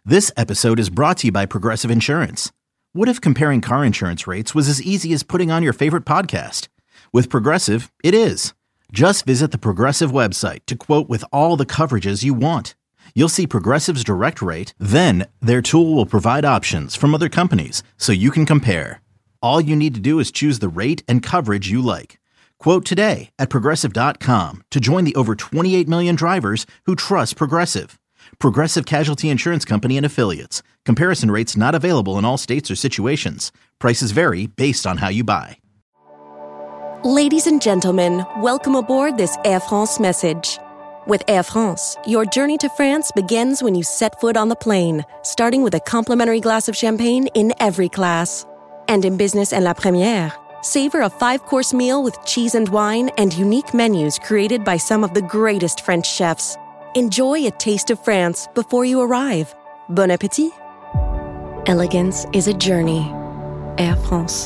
This episode is brought to you by Progressive Insurance. What if comparing car insurance rates was as easy as putting on your favorite podcast? With Progressive, it is. Just visit the Progressive website to quote with all the coverages you want. You'll see Progressive's direct rate, then their tool will provide options from other companies so you can compare. All you need to do is choose the rate and coverage you like. Quote today at Progressive.com to join the over 28 million drivers who trust Progressive. Progressive Casualty Insurance Company and Affiliates. Comparison rates not available in all states or situations. Prices vary based on how you buy. Ladies and gentlemen, welcome aboard this Air France message. With Air France, your journey to France begins when you set foot on the plane, starting with a complimentary glass of champagne in every class. And in business and La Première, savor a 5-course meal with cheese and wine and unique menus created by some of the greatest French chefs. Enjoy a taste of France before you arrive. Bon appétit. Elegance is a journey. Air France.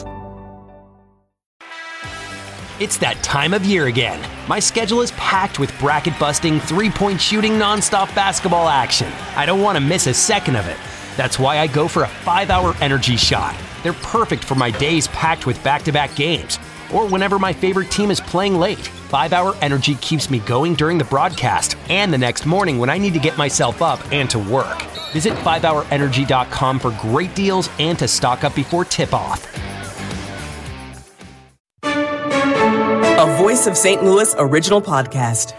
It's that time of year again. My schedule is packed with bracket-busting, three-point shooting, nonstop basketball action. I don't want to miss a second of it. That's why I go for a 5-hour energy shot. They're perfect for my days packed with back-to-back games, or whenever my favorite team is playing late. 5-hour energy keeps me going during the broadcast and the next morning when I need to get myself up and to work. Visit 5hourenergy.com for great deals and to stock up before tip-off. A Voice of St. Louis original podcast.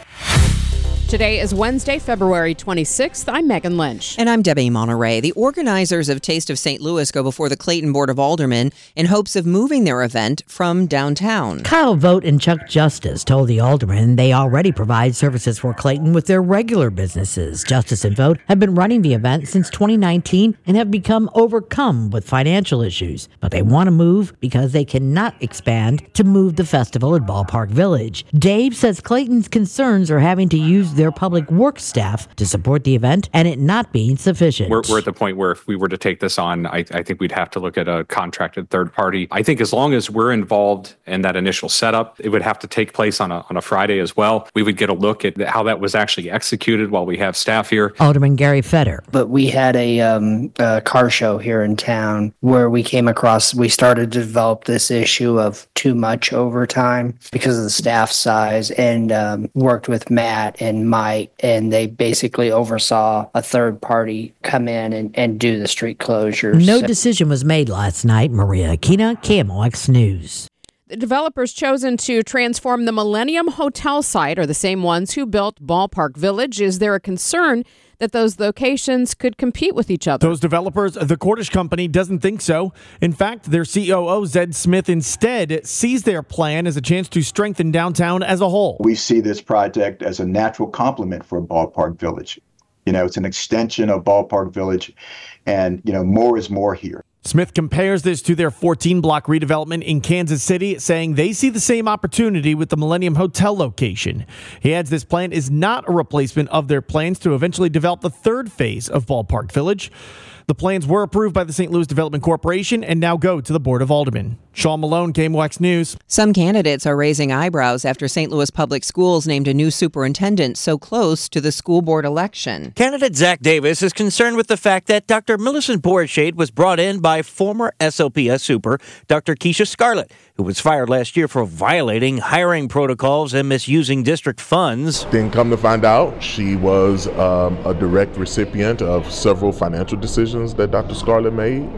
Today is Wednesday, February 26th. I'm Megan Lynch. And I'm Debbie Monterey. The organizers of Taste of St. Louis go before the Clayton Board of Aldermen in hopes of moving their event from downtown. Kyle Vogt and Chuck Justice told the aldermen they already provide services for Clayton with their regular businesses. Justice and Vogt have been running the event since 2019 and have become overcome with financial issues. But they want to move because they cannot expand to move the festival at Ballpark Village. Dave says Clayton's concerns are having to use their public works staff to support the event and it not being sufficient. We're at the point where if we were to take this on, I think we'd have to look at a contracted third party. I think as long as we're involved in that initial setup, it would have to take place on a Friday as well. We would get a look at how that was actually executed while we have staff here. Alderman Gary Fetter. But we had a car show here in town where we started to develop this issue of too much overtime because of the staff size, and worked with Matt and Mike, and they basically oversaw a third party come in and do the street closures. No decision was made last night. Maria Aquina, KMOX News. The developers chosen to transform the Millennium Hotel site are the same ones who built Ballpark Village. Is there a concern that those locations could compete with each other? Those developers, the Cordish Company, doesn't think so. In fact, their COO, Zed Smith, instead sees their plan as a chance to strengthen downtown as a whole. We see this project as a natural complement for Ballpark Village. It's an extension of Ballpark Village, and, more is more here. Smith compares this to their 14-block redevelopment in Kansas City, saying they see the same opportunity with the Millennium Hotel location. He adds this plan is not a replacement of their plans to eventually develop the third phase of Ballpark Village. The plans were approved by the St. Louis Development Corporation and now go to the Board of Aldermen. Sean Malone, KMOX News. Some candidates are raising eyebrows after St. Louis Public Schools named a new superintendent so close to the school board election. Candidate Zach Davis is concerned with the fact that Dr. Millicent Boershade was brought in by former SLPS super Dr. Keisha Scarlett, who was fired last year for violating hiring protocols and misusing district funds. Then come to find out, she was a direct recipient of several financial decisions that Dr. Scarlett made.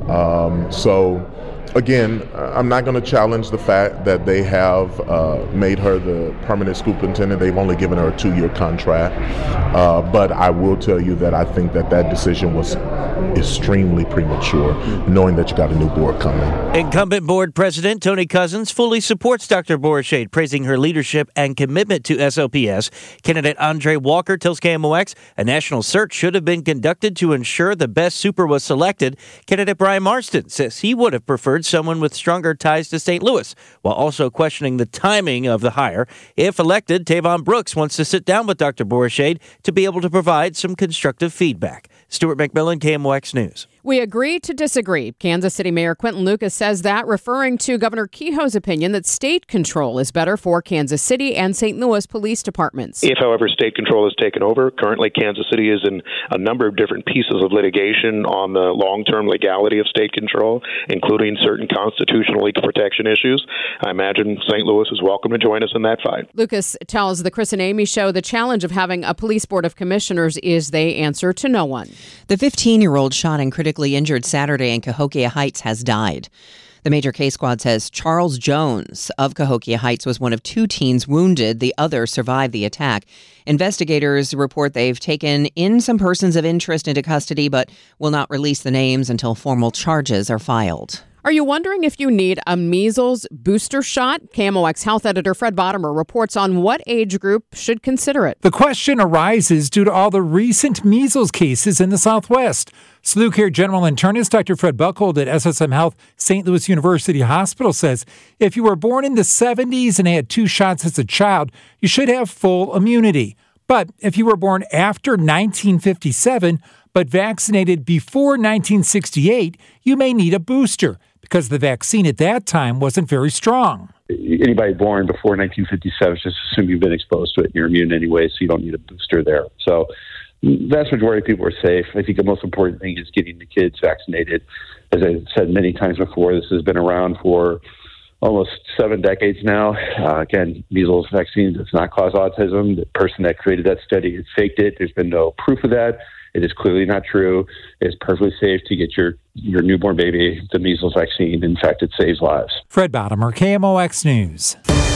Again, I'm not going to challenge the fact that they have made her the permanent superintendent. They've only given her a 2-year contract. But I will tell you that I think that decision was extremely premature, knowing that you got a new board coming. Incumbent board president Tony Cousins fully supports Dr. Boershade, praising her leadership and commitment to SLPS. Candidate Andre Walker tells KMOX a national search should have been conducted to ensure the best super was selected. Candidate Brian Marston says he would have preferred preferred someone with stronger ties to St. Louis, while also questioning the timing of the hire. If elected, Tavon Brooks wants to sit down with Dr. Bourchade to be able to provide some constructive feedback. Stuart McMillan, KMOX News. We agree to disagree. Kansas City Mayor Quinton Lucas says that, referring to Governor Kehoe's opinion that state control is better for Kansas City and St. Louis police departments. If, however, state control is taken over, currently Kansas City is in a number of different pieces of litigation on the long-term legality of state control, including certain constitutional legal protection issues. I imagine St. Louis is welcome to join us in that fight. Lucas tells the Chris and Amy Show the challenge of having a police board of commissioners is they answer to no one. The 15-year-old shot and critically injured Saturday in Cahokia Heights has died. The major case squad says Charles Jones of Cahokia Heights was one of two teens wounded. The other survived the attack. Investigators report they've taken in some persons of interest into custody, but will not release the names until formal charges are filed. Are you wondering if you need a measles booster shot? KMOX health editor Fred Bottomer reports on what age group should consider it. The question arises due to all the recent measles cases in the Southwest. SLU Care General Internist Dr. Fred Buckhold at SSM Health St. Louis University Hospital says if you were born in the 70s and had 2 shots as a child, you should have full immunity. But if you were born after 1957 but vaccinated before 1968, you may need a booster because the vaccine at that time wasn't very strong. Anybody born before 1957, just assume you've been exposed to it and you're immune anyway, so you don't need a booster there. So the vast majority of people are safe. I think the most important thing is getting the kids vaccinated. As I said many times before, this has been around for almost 7 decades now. Again, measles vaccine does not cause autism. The person that created that study has faked it. There's been no proof of that. It is clearly not true. It's perfectly safe to get your newborn baby the measles vaccine. In fact, it saves lives. Fred Bottomer, KMOX News.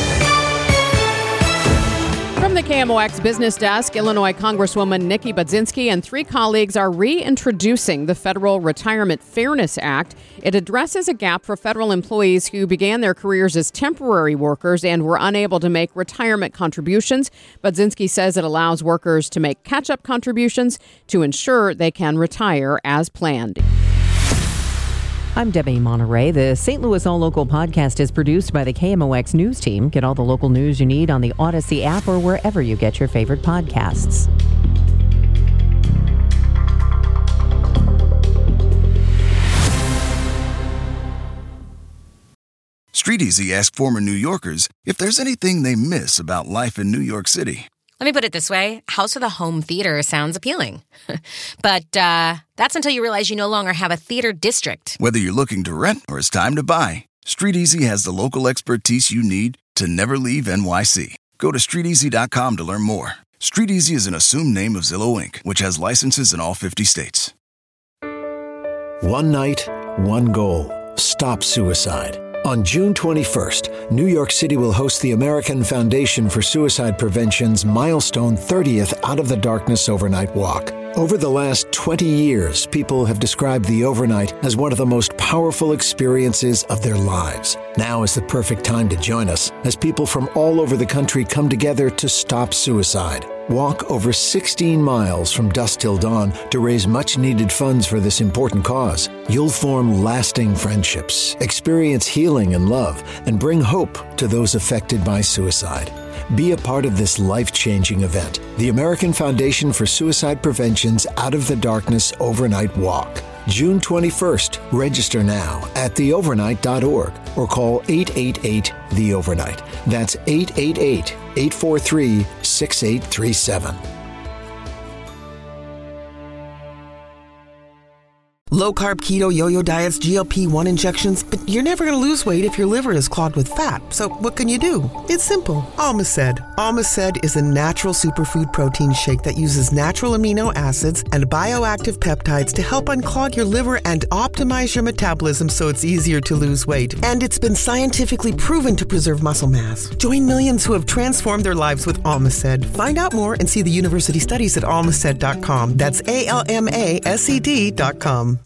From the KMOX business desk, Illinois Congresswoman Nikki Budzinski and 3 colleagues are reintroducing the Federal Retirement Fairness Act. It addresses a gap for federal employees who began their careers as temporary workers and were unable to make retirement contributions. Budzinski says it allows workers to make catch-up contributions to ensure they can retire as planned. I'm Debbie Monterey. The St. Louis All Local podcast is produced by the KMOX News team. Get all the local news you need on the Odyssey app or wherever you get your favorite podcasts. StreetEasy asked former New Yorkers if there's anything they miss about life in New York City. Let me put it this way. House with a home theater sounds appealing. But that's until you realize you no longer have a theater district. Whether you're looking to rent or it's time to buy, StreetEasy has the local expertise you need to never leave NYC. Go to StreetEasy.com to learn more. StreetEasy is an assumed name of Zillow Inc., which has licenses in all 50 states. One night, one goal. Stop suicide. On June 21st, New York City will host the American Foundation for Suicide Prevention's milestone 30th Out of the Darkness Overnight Walk. Over the last 20 years, people have described the overnight as one of the most powerful experiences of their lives. Now is the perfect time to join us as people from all over the country come together to stop suicide. Walk over 16 miles from dusk till dawn to raise much-needed funds for this important cause. You'll form lasting friendships, experience healing and love, and bring hope to those affected by suicide. Be a part of this life-changing event, the American Foundation for Suicide Prevention's Out of the Darkness Overnight Walk. June 21st. Register now at theovernight.org or call 888-THE-OVERNIGHT. That's 888-843-6837. Low-carb keto yo-yo diets, GLP-1 injections, but you're never going to lose weight if your liver is clogged with fat. So what can you do? It's simple. Almaced. Almaced is a natural superfood protein shake that uses natural amino acids and bioactive peptides to help unclog your liver and optimize your metabolism so it's easier to lose weight. And it's been scientifically proven to preserve muscle mass. Join millions who have transformed their lives with Almaced. Find out more and see the university studies at almaced.com. That's ALMASED.com.